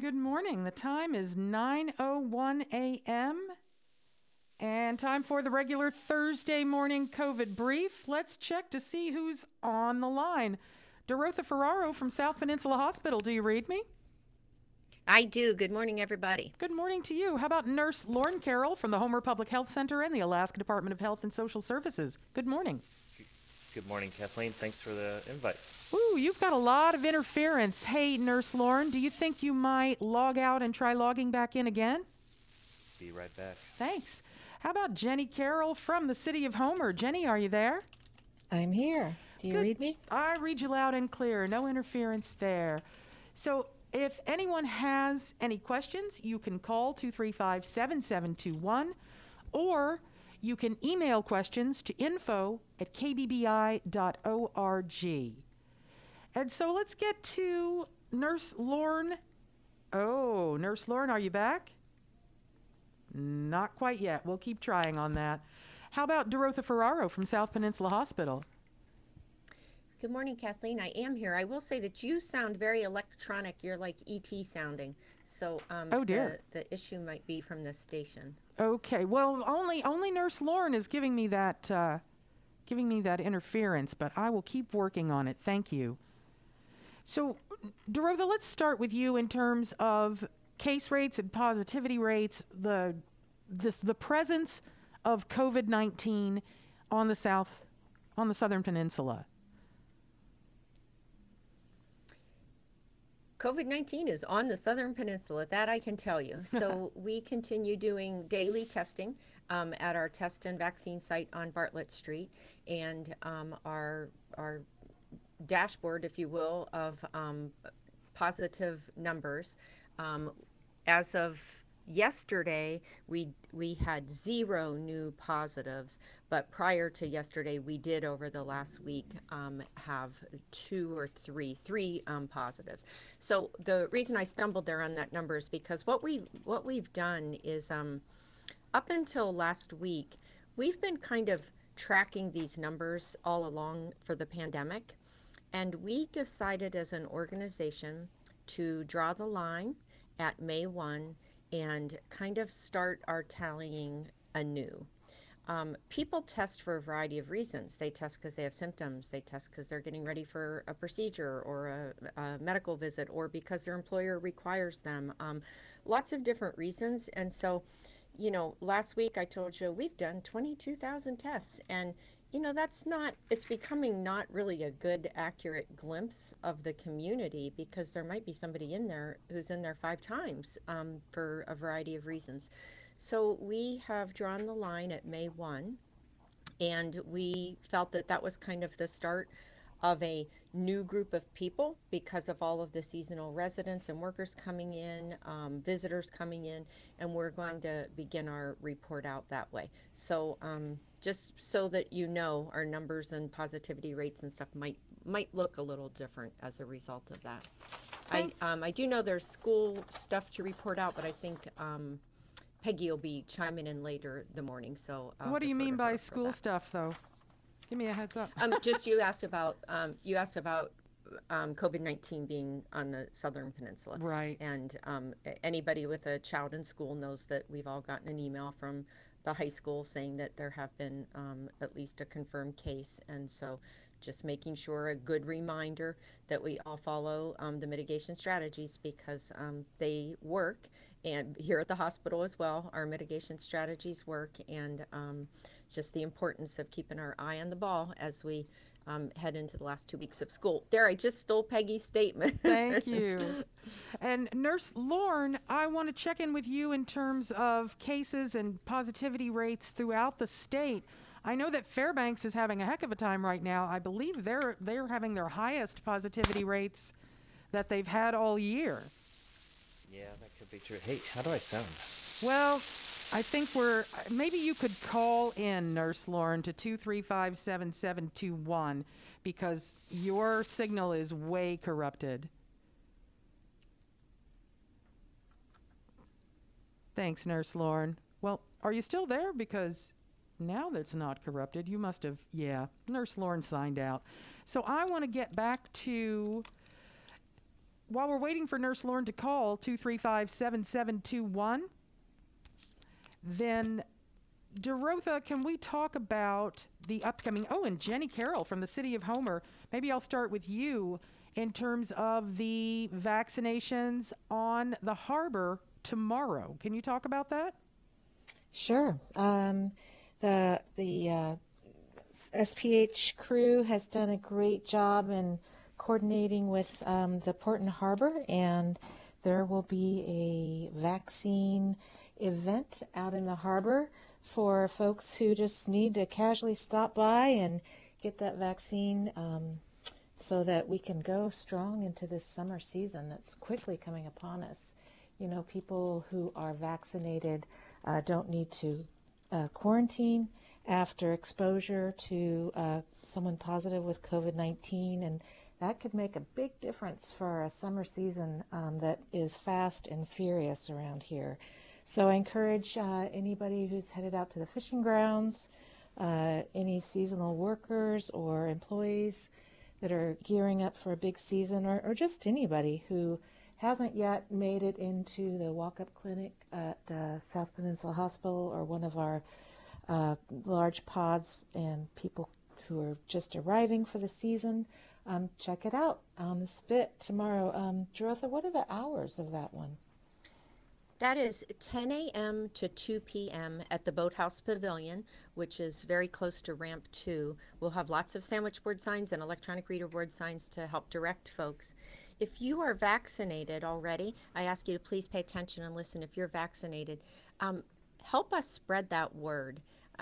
Good morning. The time is 9:01 a.m. and time for the regular Thursday morning COVID brief. Let's check to see who's on the line. Dorotha Ferraro from South Peninsula Hospital. Do you read me? I do. Good morning, everybody. Good morning to you. How about Nurse Lauren Carroll from the Homer Public Health Center and the Alaska Department of Health and Social Services? Good morning. Good morning, Kathleen. Thanks for the invite. Ooh, you've got a lot of interference. Hey, Nurse Lauren, do you think you might log out and try logging back in again? Be right back. Thanks. How about Jenny Carroll from the city of Homer? Jenny, are you there? I'm here. Do you read me? I read you loud and clear. No interference there. So if anyone has any questions, you can call 235-7721 or you can email questions to info@kbbi.org. And so let's get to Nurse Lauren. Oh, Nurse Lauren, are you back? Not quite yet. We'll keep trying on that. How about Dorotha Ferraro from South Peninsula Hospital? Good morning, Kathleen. I am here. I will say that you sound very electronic. You're like ET sounding. So Oh, dear. the issue might be from the station. Okay. Well, only Nurse Lauren is giving me that interference, but I will keep working on it. Thank you. So, Dorotha, let's start with you in terms of case rates and positivity rates. The presence of COVID-19 on the Southern Peninsula. COVID-19 is on the Southern Peninsula, that I can tell you. So we continue doing daily testing at our test and vaccine site on Bartlett Street, and our dashboard, if you will, of positive numbers. As of yesterday, we had 0 new positives, but prior to yesterday, we did over the last week have three positives. So the reason I stumbled there on that number is because what we've done is up until last week, we've been kind of tracking these numbers all along for the pandemic, and we decided as an organization to draw the line at May 1 and kind of start our tallying anew. People test for a variety of reasons. They test because they have symptoms. They test because they're getting ready for a procedure or a medical visit, or because their employer requires them. Lots of different reasons. And so, last week I told you we've done 22,000 tests, and it's becoming not really a good, accurate glimpse of the community, because there might be somebody in there who's in there 5 times for a variety of reasons. So we have drawn the line at May 1, and we felt that that was kind of the start of a new group of people because of all of the seasonal residents and workers coming in, visitors coming in, and we're going to begin our report out that way. So just so that our numbers and positivity rates and stuff might look a little different as a result of that. I do know there's school stuff to report out, but I think Peggy will be chiming in later the morning. So What do you mean by school stuff, though? Give me a heads up. Just you asked about COVID-19 being on the Southern Peninsula, Right. And anybody with a child in school knows that we've all gotten an email from the high school saying that there have been at least a confirmed case, and so just making sure, a good reminder that we all follow the mitigation strategies, because they work, and here at the hospital as well, our mitigation strategies work, and just the importance of keeping our eye on the ball as we head into the last 2 weeks of school. There, I just stole Peggy's statement. Thank you. And Nurse Lauren, I want to check in with you in terms of cases and positivity rates throughout the state. I know that Fairbanks is having a heck of a time right now. I believe they're having their highest positivity rates that they've had all year. Yeah, that could be true. Hey, how do I sound? Well, I think maybe you could call in, Nurse Lauren, to 235-7721, because your signal is way corrupted. Thanks, Nurse Lauren. Well, are you still there? Because now that's not corrupted. You must have, Nurse Lauren signed out. So I want to get back to while we're waiting for Nurse Lauren to call 235-7721, then Dorotha, can we talk about the upcoming, and Jenny Carroll from the city of Homer. Maybe I'll start with you in terms of the vaccinations on the harbor tomorrow. Can you talk about that? Sure. The SPH crew has done a great job in coordinating with the Port and Harbor, and there will be a vaccine event out in the harbor for folks who just need to casually stop by and get that vaccine so that we can go strong into this summer season that's quickly coming upon us. You know, people who are vaccinated don't need to quarantine after exposure to someone positive with COVID-19, and that could make a big difference for a summer season that is fast and furious around here. So I encourage anybody who's headed out to the fishing grounds, any seasonal workers or employees that are gearing up for a big season, or just anybody who hasn't yet made it into the walk-up clinic at South Peninsula Hospital or one of our large pods, and people who are just arriving for the season, check it out on the Spit tomorrow. Dorotha, what are the hours of that one? That is 10 a.m. to 2 p.m. at the Boathouse Pavilion, which is very close to Ramp 2. We'll have lots of sandwich board signs and electronic reader board signs to help direct folks. If you are vaccinated already, I ask you to please pay attention and listen. If you're vaccinated, help us spread that word.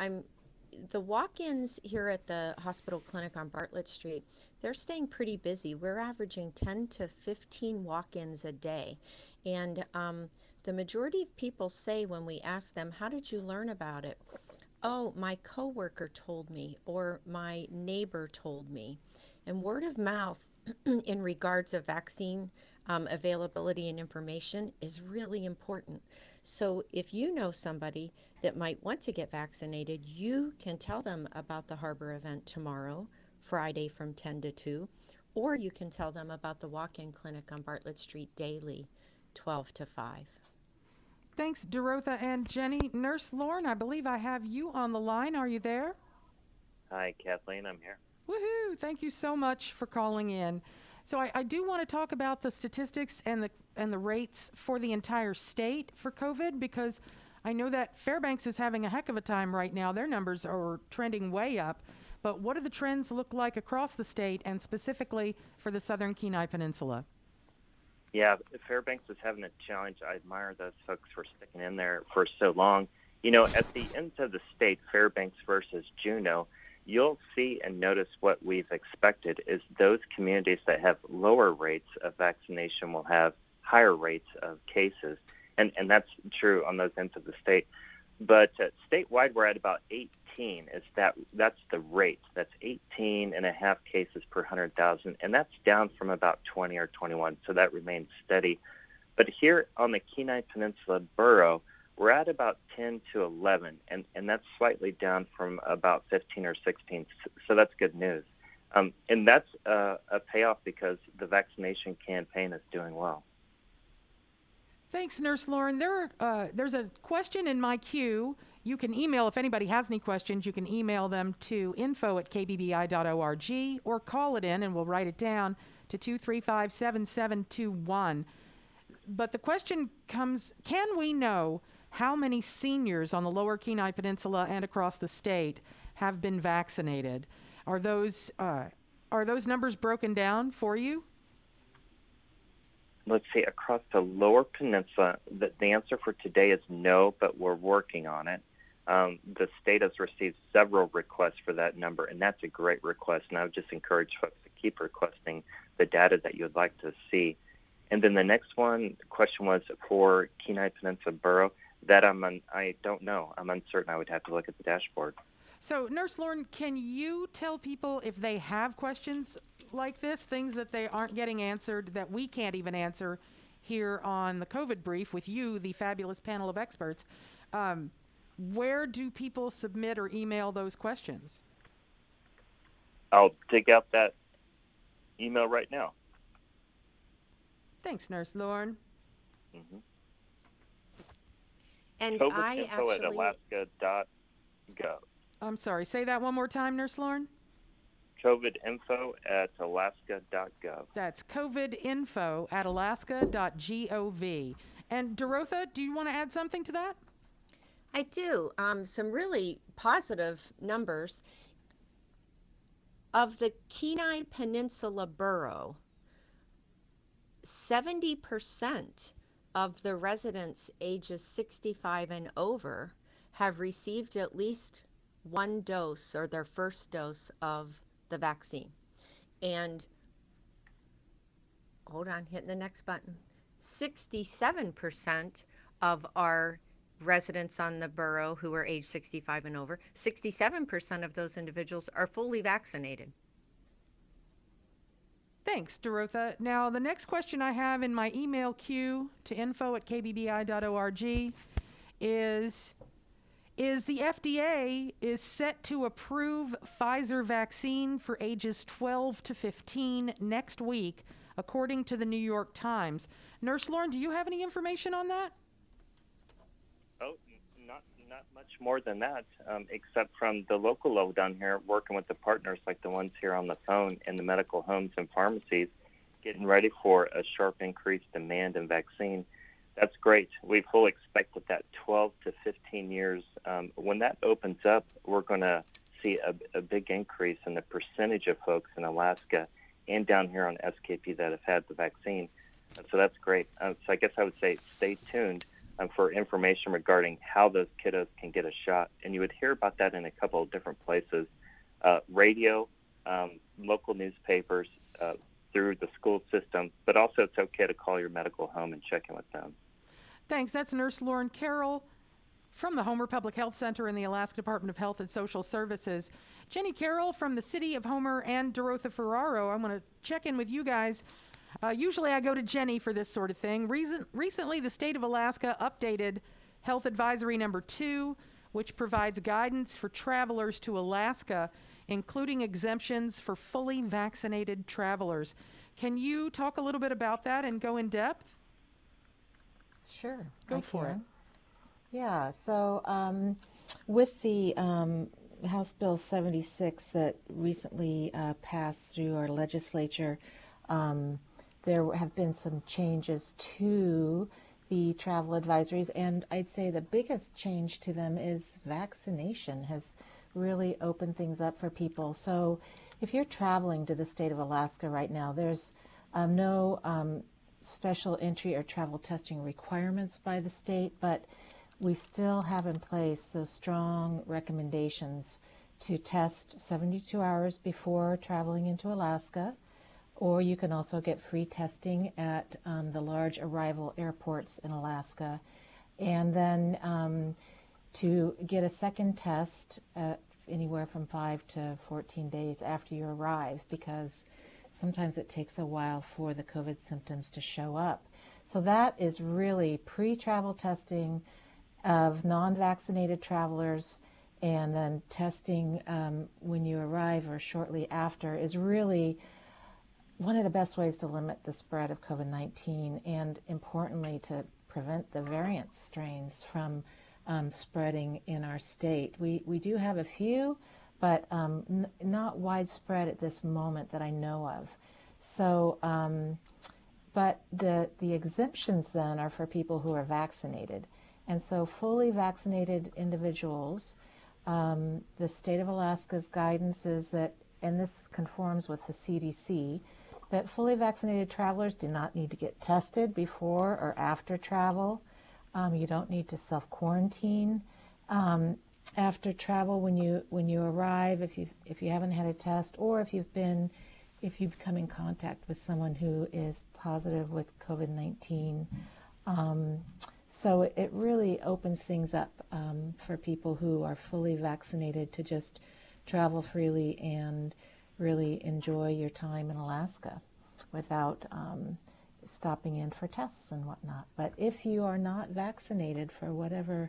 The walk-ins here at the hospital clinic on Bartlett Street, they're staying pretty busy. We're averaging 10 to 15 walk-ins a day. And the majority of people say when we ask them, how did you learn about it? Oh, my coworker told me, or my neighbor told me. And word of mouth in regards of vaccine availability and information is really important. So if you know somebody that might want to get vaccinated, you can tell them about the Harbor event tomorrow, Friday from 10 to 2, or you can tell them about the walk-in clinic on Bartlett Street daily, 12 to 5. Thanks, Dorotha and Jenny. Nurse Lauren, I believe I have you on the line. Are you there? Hi, Kathleen. I'm here. Woohoo! Thank you so much for calling in. So I do want to talk about the statistics and the rates for the entire state for COVID, because I know that Fairbanks is having a heck of a time right now. Their numbers are trending way up. But what do the trends look like across the state, and specifically for the Southern Kenai Peninsula? Yeah, Fairbanks is having a challenge. I admire those folks for sticking in there for so long. You know, at the ends of the state, Fairbanks versus Juneau, you'll see and notice what we've expected is those communities that have lower rates of vaccination will have higher rates of cases. And that's true on those ends of the state. But statewide, we're at about 18. That's the rate. That's 18 and a half cases per 100,000, and that's down from about 20 or 21, so that remains steady. But here on the Kenai Peninsula borough, we're at about 10 to 11, and that's slightly down from about 15 or 16, so that's good news. And that's a payoff because the vaccination campaign is doing well. Thanks, Nurse Lauren. There's a question in my queue. You can email, if anybody has any questions, you can email them to info@kbbi.org or call it in and we'll write it down to 235-7721. But the question comes, can we know how many seniors on the Lower Kenai Peninsula and across the state have been vaccinated? Are those numbers broken down for you? Let's see, across the Lower Peninsula, the answer for today is no, but we're working on it. The state has received several requests for that number, and that's a great request, and I would just encourage folks to keep requesting the data that you would like to see. And then the next question was for Kenai Peninsula Borough. That I don't know. I'm uncertain. I would have to look at the dashboard. So, Nurse Lauren, can you tell people if they have questions like this, things that they aren't getting answered, that we can't even answer here on the COVID Brief with you, the fabulous panel of experts, where do people submit or email those questions? I'll dig out that email right now. Thanks, Nurse Lauren. And COVID I info at actually, alaska.gov. I'm sorry, say that one more time, Nurse Lauren. COVID info at alaska.gov. That's COVID info at alaska.gov. And Dorotha, do you want to add something to that? I do. Some really positive numbers. Of the Kenai Peninsula Borough, 70% of the residents ages 65 and over have received at least one dose or their first dose of the vaccine. And hold on, hitting the next button. 67% of our residents on the borough who are age 65 and over, 67% of those individuals are fully vaccinated. Thanks, Dorotha. Now, the next question I have in my email queue to info@kbbi.org is the FDA is set to approve Pfizer vaccine for ages 12 to 15 next week, according to the New York Times. Nurse Lauren, do you have any information on that? Oh, not much more than that, except from the local level down here, working with the partners like the ones here on the phone in the medical homes and pharmacies, getting ready for a sharp increased demand in vaccine. That's great. We fully expect that 12 to 15 years, when that opens up, we're going to see a big increase in the percentage of folks in Alaska and down here on SKP that have had the vaccine. So that's great. So I guess I would say stay tuned for information regarding how those kiddos can get a shot. And you would hear about that in a couple of different places, radio, local newspapers, through the school system, but also it's okay to call your medical home and check in with them. Thanks. That's Nurse Lauren Carroll from the Homer Public Health Center in the Alaska Department of Health and Social Services. Jenny Carroll from the City of Homer and Dorotha Ferraro. I want to check in with you guys. Usually I go to Jenny for this sort of thing. Recently, the state of Alaska updated Health Advisory Number 2, which provides guidance for travelers to Alaska, including exemptions for fully vaccinated travelers. Can you talk a little bit about that and go in depth? Sure. Go I for can. Yeah, so with the House Bill 76 that recently passed through our legislature, there have been some changes to the travel advisories, and I'd say the biggest change to them is vaccination has really opened things up for people. So if you're traveling to the state of Alaska right now, there's no special entry or travel testing requirements by the state, but we still have in place those strong recommendations to test 72 hours before traveling into Alaska, or you can also get free testing at the large arrival airports in Alaska. And then to get a second test anywhere from 5 to 14 days after you arrive, because sometimes it takes a while for the COVID symptoms to show up. So that is really pre-travel testing of non-vaccinated travelers, and then testing when you arrive or shortly after is really one of the best ways to limit the spread of COVID-19 and, importantly, to prevent the variant strains from spreading in our state. We do have a few, but not widespread at this moment that I know of. So, but the exemptions then are for people who are vaccinated. And so fully vaccinated individuals, the state of Alaska's guidance is that, and this conforms with the CDC, that fully vaccinated travelers do not need to get tested before or after travel. You don't need to self-quarantine after travel when you arrive if you haven't had a test, or if you come in contact with someone who is positive with COVID-19. So it really opens things up for people who are fully vaccinated to just travel freely and really enjoy your time in Alaska without stopping in for tests and whatnot. But if you are not vaccinated for whatever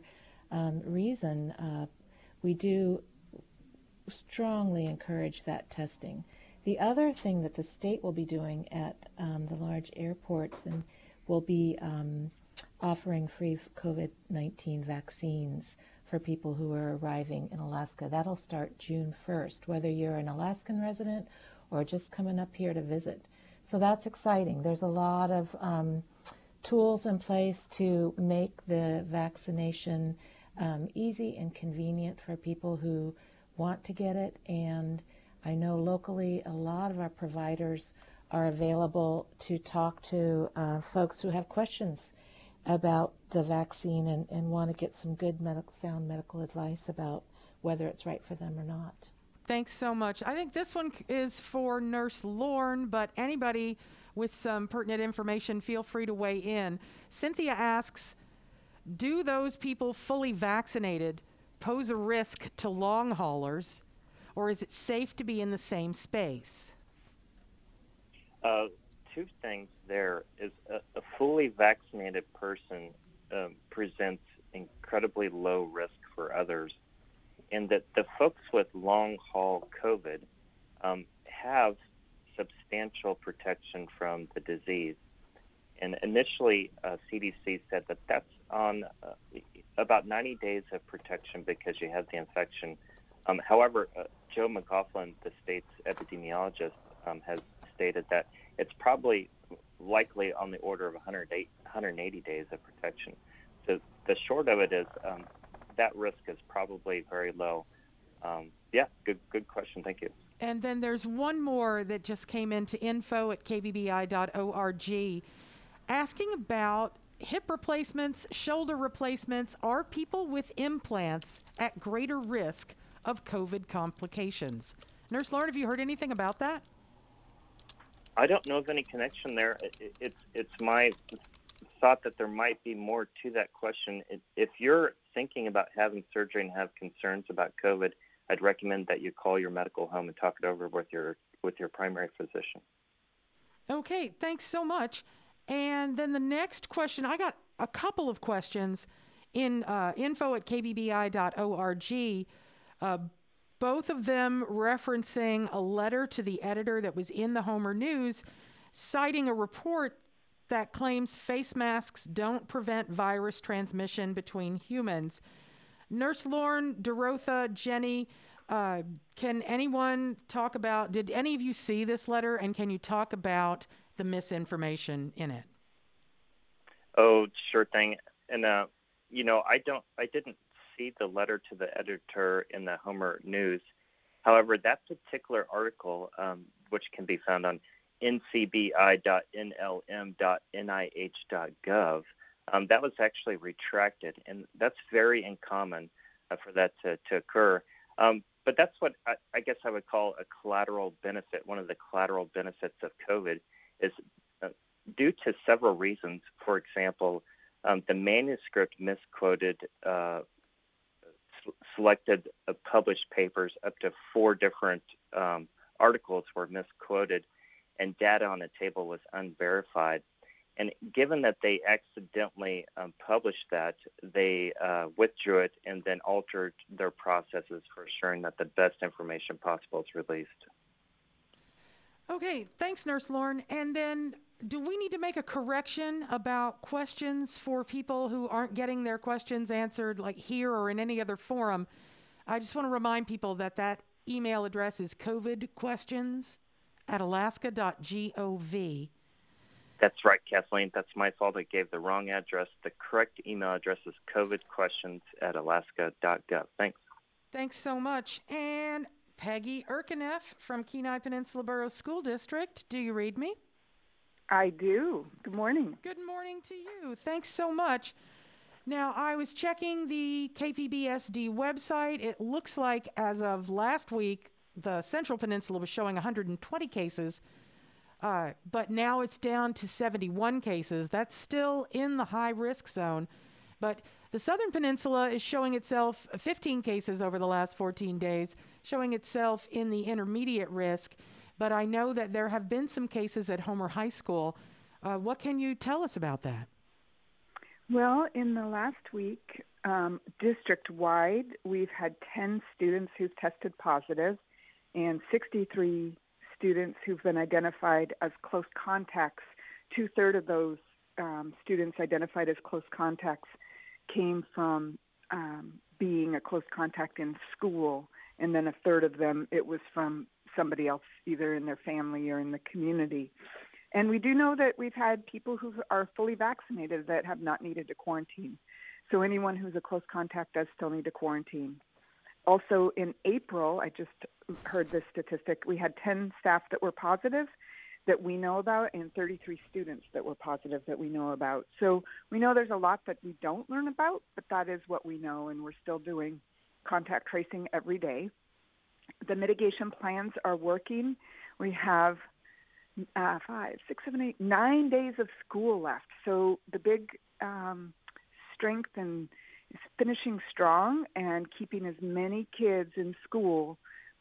reason, we do strongly encourage that testing. The other thing that the state will be doing at the large airports and will be offering free COVID-19 vaccines for people who are arriving in Alaska. That'll start June 1st, whether you're an Alaskan resident or just coming up here to visit. So that's exciting. There's a lot of tools in place to make the vaccination easy and convenient for people who want to get it. And I know locally a lot of our providers are available to talk to folks who have questions about the vaccine and want to get some good sound medical advice about whether it's right for them or not. Thanks so much. I think this one is for Nurse Lorne, but anybody with some pertinent information, feel free to weigh in. Cynthia asks, do those people fully vaccinated pose a risk to long haulers, or is it safe to be in the same space? Two things there is a fully vaccinated person presents incredibly low risk for others, and that the folks with long-haul COVID have substantial protection from the disease. And initially, CDC said that that's on about 90 days of protection because you have the infection. However, Joe McLaughlin, the state's epidemiologist, has stated that it's probably likely on the order of 180 days of protection. So the short of it is that risk is probably very low. Yeah, good question. Thank you. And then there's one more that just came into info@kbbi.org asking about hip replacements, shoulder replacements. Are people with implants at greater risk of COVID complications? Nurse Lauren, have you heard anything about that? I don't know of any connection there. It's my thought that there might be more to that question. If you're thinking about having surgery and have concerns about COVID, I'd recommend that you call your medical home and talk it over with your primary physician. Okay, thanks so much. And then the next question, I got a couple of questions in info@kbbi.org, both of them referencing a letter to the editor that was in the Homer News, citing a report that claims face masks don't prevent virus transmission between humans. Nurse Lorne, Dorotha, Jenny, can anyone talk about, did any of you see this letter, and can you talk about the misinformation in it? Oh, sure thing. And, I didn't see the letter to the editor in the Homer News. However, that particular article, which can be found on ncbi.nlm.nih.gov, that was actually retracted, and that's very uncommon for that to occur. But that's what I guess I would call a collateral benefit. One of the collateral benefits of COVID is due to several reasons. For example, the manuscript misquoted selected published papers. Up to 4 different articles were misquoted, and data on the table was unverified. And given that they accidentally published that, they withdrew it and then altered their processes for assuring that the best information possible is released. Okay, thanks, Nurse Lorne. And then do we need to make a correction about questions for people who aren't getting their questions answered like here or in any other forum? I just want to remind people that email address is covidquestions@alaska.gov. That's right, Kathleen. That's my fault. I gave the wrong address. The correct email address is covidquestions@alaska.gov. Thanks. Thanks so much. And Peggy Erkeneff from Kenai Peninsula Borough School District. Do you read me? I do. Good morning. Good morning to you. Thanks so much. Now, I was checking the KPBSD website. It looks like as of last week, the Central Peninsula was showing 120 cases. But now it's down to 71 cases. That's still in the high-risk zone. But the Southern Peninsula is showing itself 15 cases over the last 14 days, showing itself in the intermediate risk. But I know that there have been some cases at Homer High School. What can you tell us about that? Well, in the last week, district-wide, we've had 10 students who've tested positive and 63 students who've been identified as close contacts. 2/3 of those students identified as close contacts came from being a close contact in school, and then 1/3 of them, it was from somebody else, either in their family or in the community. And we do know that we've had people who are fully vaccinated that have not needed to quarantine. So anyone who's a close contact does still need to quarantine. Also in April, I just heard this statistic, we had 10 staff that were positive that we know about and 33 students that were positive that we know about. So we know there's a lot that we don't learn about, but that is what we know, and we're still doing contact tracing every day. The mitigation plans are working. We have 5, 6, 7, 8, 9 days of school left. So the big strength and is finishing strong and keeping as many kids in school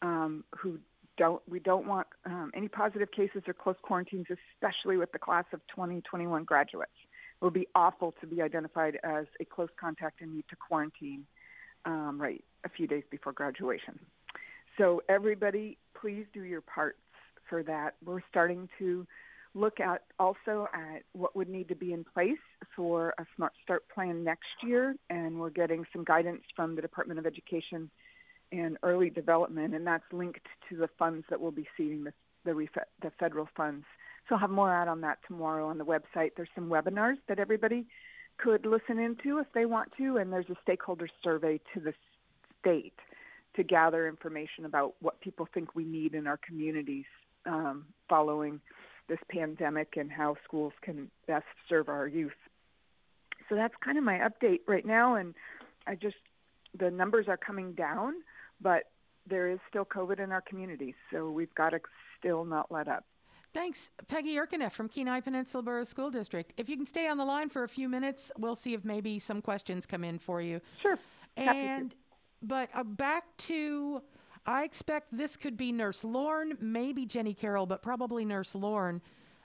we don't want any positive cases or close quarantines, especially with the class of 2021 graduates. It would be awful to be identified as a close contact and need to quarantine right a few days before graduation. So everybody, please do your parts for that. We're starting to look at what would need to be in place for a Smart Start plan next year, and we're getting some guidance from the Department of Education and Early Development, and that's linked to the funds that we'll be seeing, the federal funds. So I'll have more out on that tomorrow on the website. There's some webinars that everybody could listen into if they want to, and there's a stakeholder survey to the state to gather information about what people think we need in our communities following this pandemic and how schools can best serve our youth. So that's kind of my update right now, and the numbers are coming down, but there is still COVID in our communities, so we've got to still not let up. Thanks, Peggy Erkeneff from Kenai Peninsula Borough School District. If you can stay on the line for a few minutes, we'll see if maybe some questions come in for you. Sure. Happy to. But back to, I expect this could be Nurse Lorne, maybe Jenny Carroll, but probably Nurse Lorne.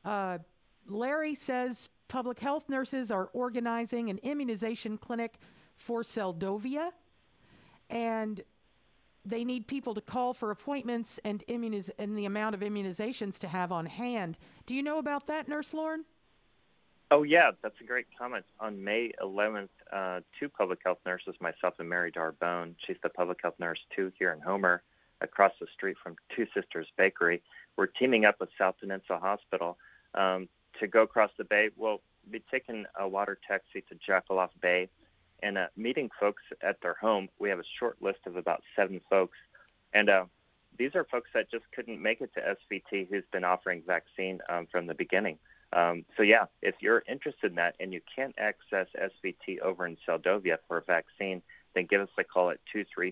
Larry says public health nurses are organizing an immunization clinic for Seldovia, and they need people to call for appointments and the amount of immunizations to have on hand. Do you know about that, Nurse Lorne? Oh, yeah, that's a great comment. On May 11th, 2 public health nurses, myself and Mary Darbone, she's the public health nurse 2 here in Homer, across the street from Two Sisters Bakery, we're teaming up with South Peninsula Hospital to go across the bay. We'll be taking a water taxi to Jackaloff Bay and meeting folks at their home. We have a short list of about 7 folks, and these are folks that just couldn't make it to SVT who's been offering vaccine from the beginning. So yeah, if you're interested in that and you can't access SVT over in Seldovia for a vaccine, then give us a call at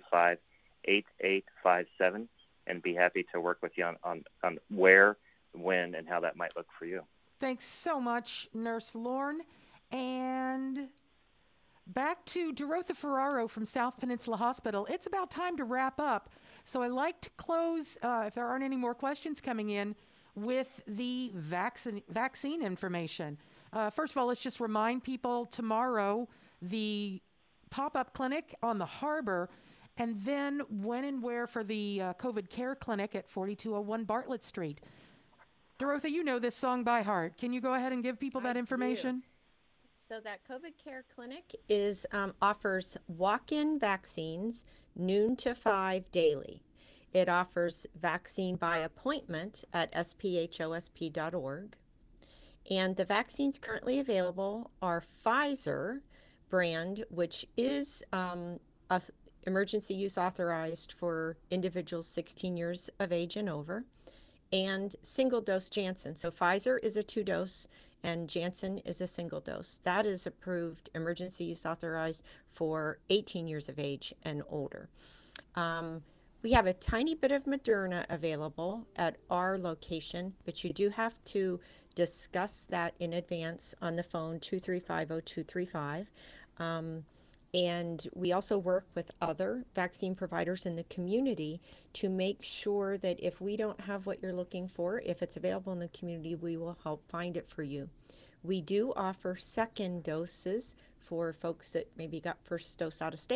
235-8857 and be happy to work with you on where, when, and how that might look for you. Thanks so much, Nurse Lorne. And back to Dorotha Ferraro from South Peninsula Hospital. It's about time to wrap up. So I'd like to close, if there aren't any more questions coming in, with the vaccine information. First of all, let's just remind people tomorrow, the pop-up clinic on the harbor, and then when and where for the COVID care clinic at 4201 Bartlett Street. Dorotha, you know this song by heart. Can you go ahead and give people that information? So that COVID care clinic offers walk-in vaccines noon to 5 daily. It offers vaccine by appointment at sphosp.org. And the vaccines currently available are Pfizer brand, which is emergency use authorized for individuals 16 years of age and over, and single dose Janssen. So Pfizer is a 2-dose and Janssen is a single dose. That is approved emergency use authorized for 18 years of age and older. We have a tiny bit of Moderna available at our location, but you do have to discuss that in advance on the phone, 235-0235. And we also work with other vaccine providers in the community to make sure that if we don't have what you're looking for, if it's available in the community, we will help find it for you. We do offer second doses for folks that maybe got first dose out of state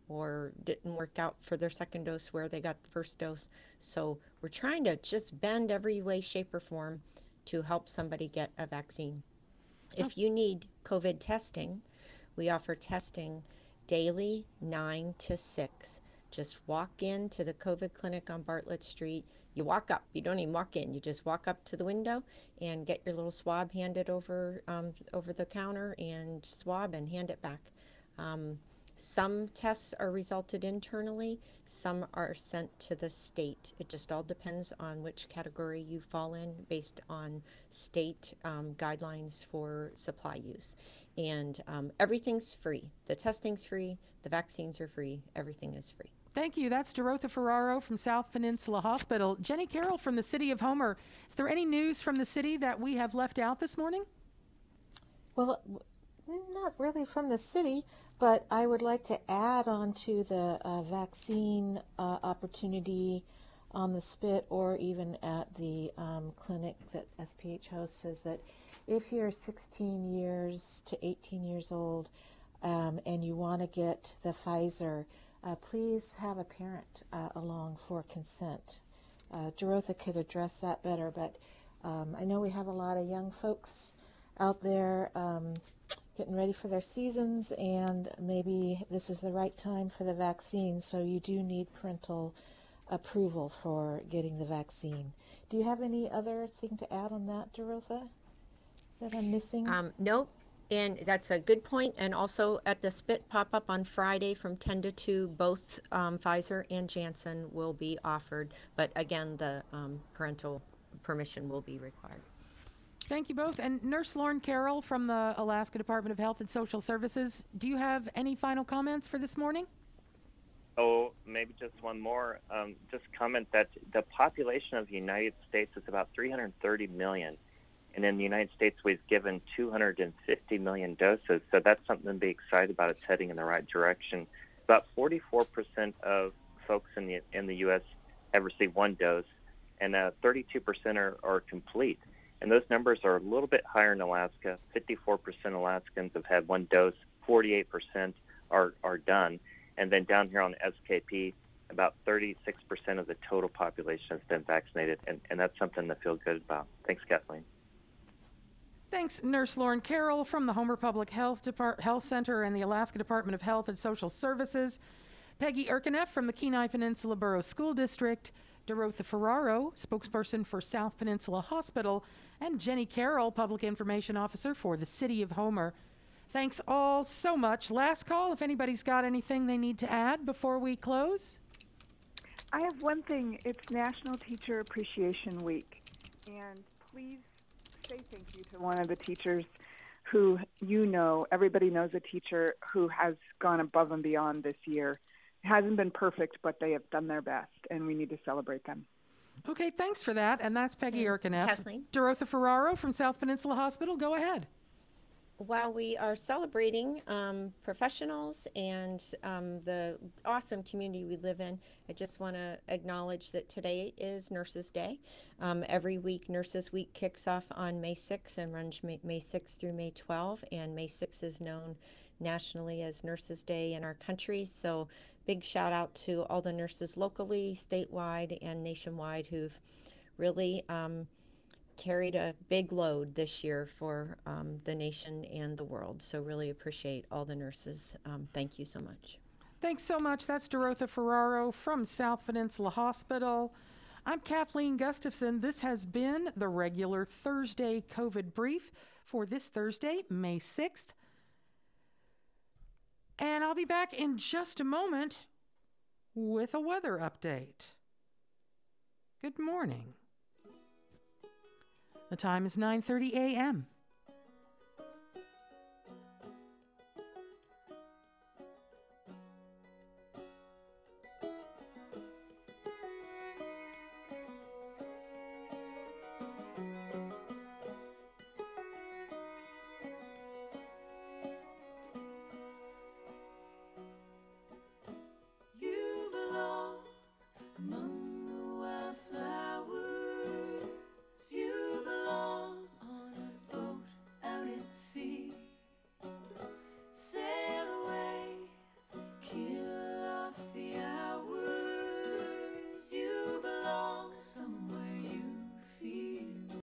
or didn't work out for their second dose where they got the first dose. So we're trying to just bend every way, shape, or form to help somebody get a vaccine. If you need COVID testing, we offer testing daily 9 to 6. Just walk into the COVID clinic on Bartlett Street. You walk up. You don't even walk in. You just walk up to the window and get your little swab handed over the counter and swab and hand it back. Some tests are resulted internally. Some are sent to the state. It just all depends on which category you fall in based on state guidelines for supply use. And everything's free. The testing's free. The vaccines are free. Everything is free. Thank you. That's Dorotha Ferraro from South Peninsula Hospital. Jenny Carroll from the City of Homer. Is there any news from the city that we have left out this morning? Well, not really from the city, but I would like to add on to the vaccine opportunity on the spit or even at the clinic that SPH hosts, is that if you're 16 years to 18 years old and you want to get the Pfizer, please have a parent along for consent. Dorotha could address that better, but I know we have a lot of young folks out there getting ready for their seasons, and maybe this is the right time for the vaccine, so you do need parental approval for getting the vaccine. Do you have any other thing to add on that, Dorotha, that I'm missing? Nope. And that's a good point. And also at the Spit pop-up on Friday from 10 to 2, both Pfizer and Janssen will be offered. But again, the parental permission will be required. Thank you both. And Nurse Lauren Carroll from the Alaska Department of Health and Social Services, do you have any final comments for this morning? Oh, maybe just one more. Just comment that the population of the United States is about 330 million. And in the United States, we've given 250 million doses. So that's something to be excited about. It's heading in the right direction. About 44% of folks in the U.S. have received one dose, and 32% are complete. And those numbers are a little bit higher in Alaska. 54% Alaskans have had one dose. 48% are done. And then down here on SKP, about 36% of the total population has been vaccinated. And that's something to feel good about. Thanks, Kathleen. Thanks, Nurse Lauren Carroll from the Homer Public Health Center and the Alaska Department of Health and Social Services, Peggy Erkeneff from the Kenai Peninsula Borough School District, Dorotha Ferraro, spokesperson for South Peninsula Hospital, and Jenny Carroll, Public Information Officer for the City of Homer. Thanks all so much. Last call, if anybody's got anything they need to add before we close. I have one thing. It's National Teacher Appreciation Week. And please say thank you to one of the teachers who everybody knows a teacher who has gone above and beyond this year. It hasn't been perfect, but they have done their best, and we need to celebrate them. Okay, thanks for that. And that's Peggy Erkeneff. Kathleen? Dorotha Ferraro from South Peninsula Hospital. Go ahead. While we are celebrating professionals and the awesome community we live in, I just want to acknowledge that today is Nurses Day. Every week, Nurses Week kicks off on May 6 and runs May 6 through May 12, and May 6 is known nationally as Nurses Day in our country. So big shout out to all the nurses locally, statewide, and nationwide who've really carried a big load this year for the nation and the world. So really appreciate all the nurses. Thank you so much. Thanks so much. That's Dorotha Ferraro from South Peninsula Hospital. I'm Kathleen Gustafson. This has been the regular Thursday COVID brief for this Thursday, May 6th. And I'll be back in just a moment with a weather update. Good morning. The time is 9:30 a.m.